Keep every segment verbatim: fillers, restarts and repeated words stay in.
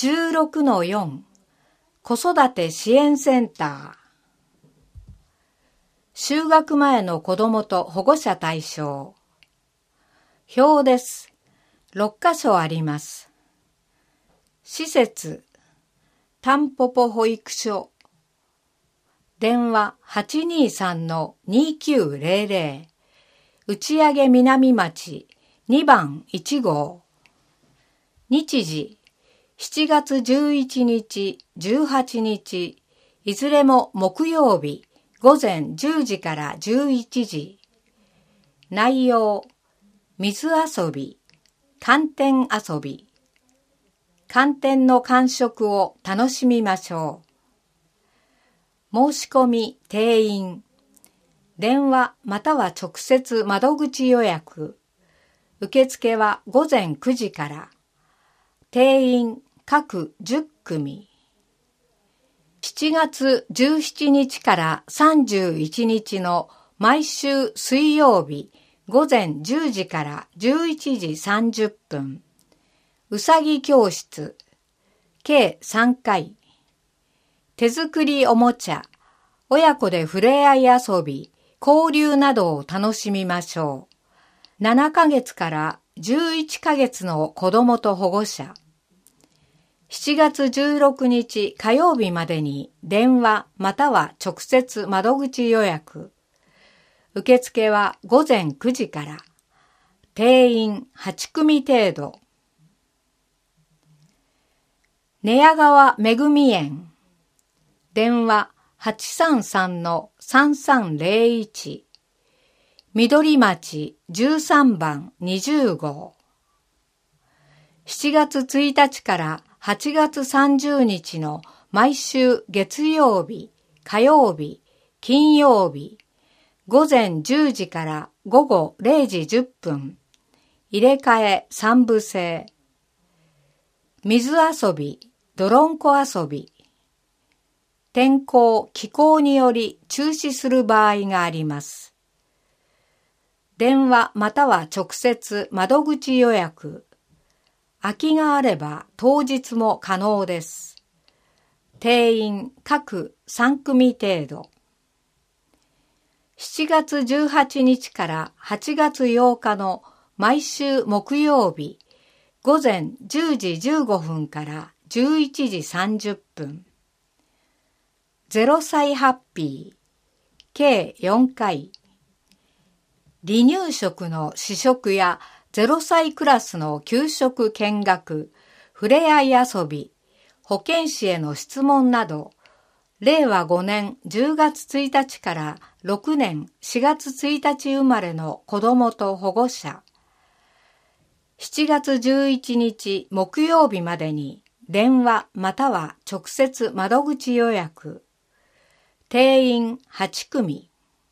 じゅうろくのよん 子育て支援センター。就学前の子どもと保護者対象。表です。ろっかしょあります。施設、たんぽぽ保育所。電話 はちにーさんのにーきゅうぜろぜろ。打上南町にばんいちごう。日時、しちがつじゅういちにち、じゅうはちにち、いずれも木曜日、午前じゅうじからじゅういちじ。内容、水遊び、寒天遊び。寒天の感触を楽しみましょう。申し込み、定員。電話または直接窓口予約。受付は午前くじから。定員各じゅっくみ。しちがつじゅうしちにちからさんじゅういちにちの毎週水曜日午前じゅうじからじゅういちじさんじゅっぷん。うさぎ教室。計さんかい。手作りおもちゃ。親子で触れ合い遊び、交流などを楽しみましょう。ななかげつからじゅういっかげつの子どもと保護者。しちがつじゅうろくにち火曜日までに電話または直接窓口予約。受付は午前くじから。定員はちくみ程度。寝屋川めぐみ園。電話はちさんさんのさんさんぜろいち。緑町じゅうさんばんにじゅうごう。しちがつついたちからはちがつさんじゅうにちの毎週月曜日、火曜日、金曜日、午前じゅうじから午後れいじじゅっぷん、入れ替え三部制。水遊び、泥んこ遊び。天候、気候により中止する場合があります。電話または直接窓口予約。空きがあれば当日も可能です。定員各さんくみ程度。しちがつじゅうはちにちからはちがつようかの毎週木曜日、午前じゅうじじゅうごふんからじゅういちじさんじゅっぷん。ゼロさいハッピー、計よんかい。離乳食の試食やゼロさいクラスの給食見学、ふれあい遊び、保健師への質問など、れいわごねんじゅうがつついたちからろくねんしがつついたち生まれの子どもと保護者。しちがつじゅういちにち木曜日までに電話または直接窓口予約。定員はちくみ。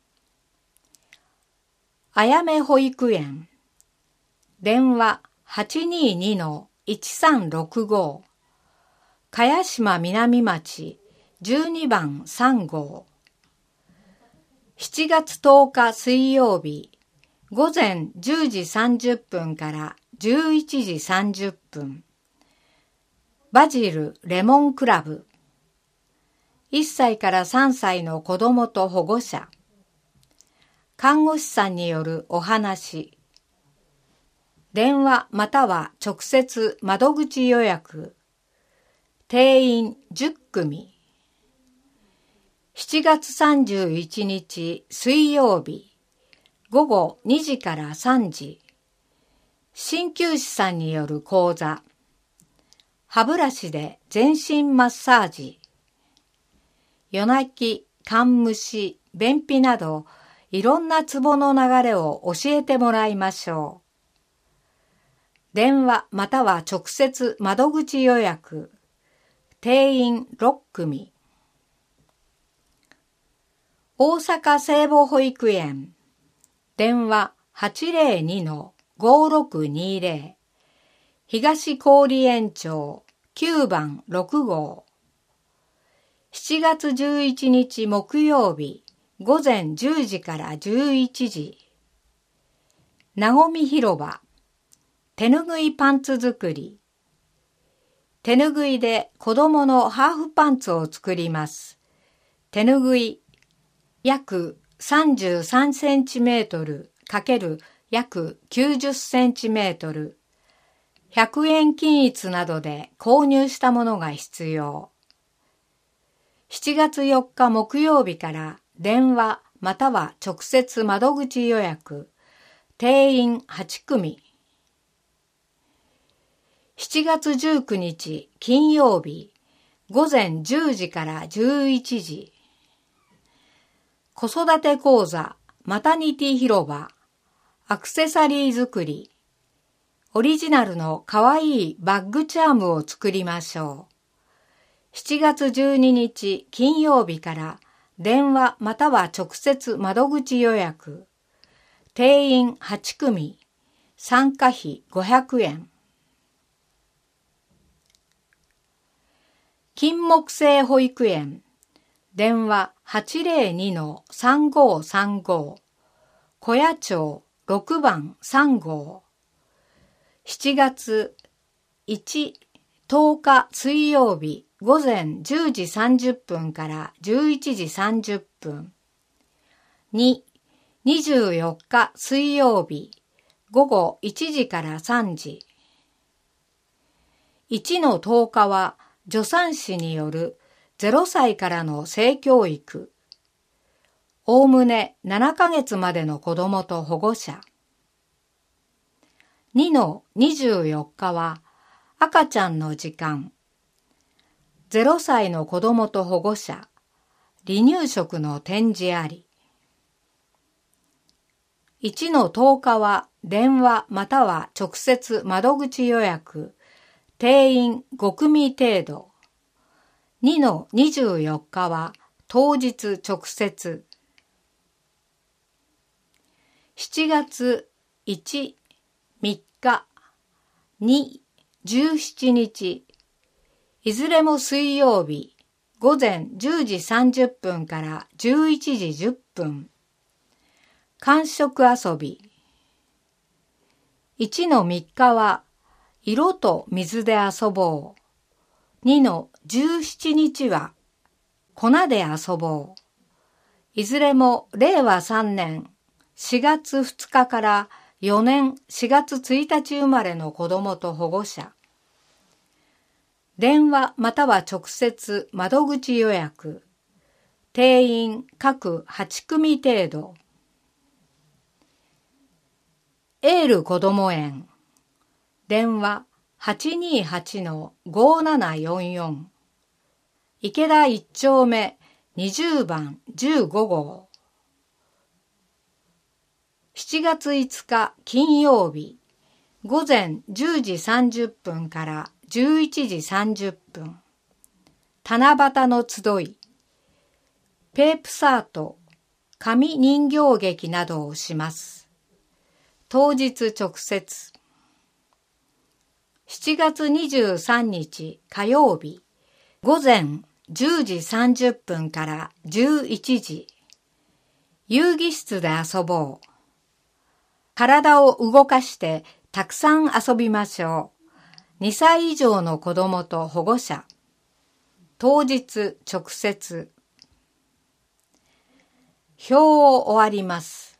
あやめ保育園。電話 はちにーにのいちさんろくご。茅島南町じゅうにばんさんごう。しちがつとおか水曜日、午前じゅうじさんじゅっぷんからじゅういちじさんじゅっぷん。バジルレモンクラブ。いっさいからさんさいの子どもと保護者。看護師さんによるお話。電話または直接窓口予約。定員じゅっくみ。しちがつさんじゅういちにち水曜日、午後にじからさんじ。鍼灸師さんによる講座。歯ブラシで全身マッサージ。夜泣き、肝蒸し、便秘など、いろんなツボの流れを教えてもらいましょう。電話または直接窓口予約。定員ろっくみ。大阪聖母保育園。電話 はちぜろにのごろくにぜろ。東郡園町きゅうばんろくごう。しちがつじゅういちにち木曜日、午前じゅうじからじゅういちじ。なごみ広場。手ぬぐいパンツ作り。 手ぬぐいで子供のハーフパンツを作ります。手ぬぐい約さんじゅうさんセンチメートル×約きゅうじゅっセンチメートル、ひゃくえん均一などで購入したものが必要。しちがつよっか木曜日から電話または直接窓口予約、定員はちくみ。しちがつじゅうくにち金曜日、午前じゅうじからじゅういちじ。子育て講座マタニティ広場、アクセサリー作り、オリジナルのかわいいバッグチャームを作りましょう。しちがつじゅうににち金曜日から電話または直接窓口予約、定員はちくみ、参加費ごひゃくえん。金木犀保育園、電話 はちぜろにのさんごさんご、小谷町ろくばんさんごう。しちがついち、とおか水曜日午前じゅうじさんじゅっぷんからじゅういちじさんじゅっぷん。に、にじゅうよっか水曜日午後いちじからさんじ。いちのとおかは助産師によるゼロさいからの性教育。おおむねななかげつまでの子供と保護者。にのにじゅうよっかは赤ちゃんの時間。ゼロさいの子供と保護者。離乳食の展示あり。いちのとおかは電話または直接窓口予約。定員ごくみ程度。にのにじゅうよっかは当日直接。しちがついち、みっか、に、じゅうしちにち、いずれも水曜日、午前じゅうじさんじゅっぷんからじゅういちじじゅっぷん。感触遊び。いちのみっかは、色と水で遊ぼう。にのじゅうしちにちは、粉で遊ぼう。いずれもれいわさんねんしがつふつかからよねんしがつついたち生まれの子供と保護者。電話または直接窓口予約。定員各はちくみ程度。エールこども園。電話 はちにーはちのごーななよんよん。池田いっちょうめにじゅうばんじゅうごごう。しちがついつか金曜日、午前じゅうじさんじゅっぷんからじゅういちじさんじゅっぷん。七夕の集い。ペープサート、紙人形劇などをします。当日直接。しちがつにじゅうさんにち火曜日、午前じゅうじさんじゅっぷんからじゅういちじ。遊戯室で遊ぼう。体を動かしてたくさん遊びましょう。にさい以上の子供と保護者。当日直接。表を終わります。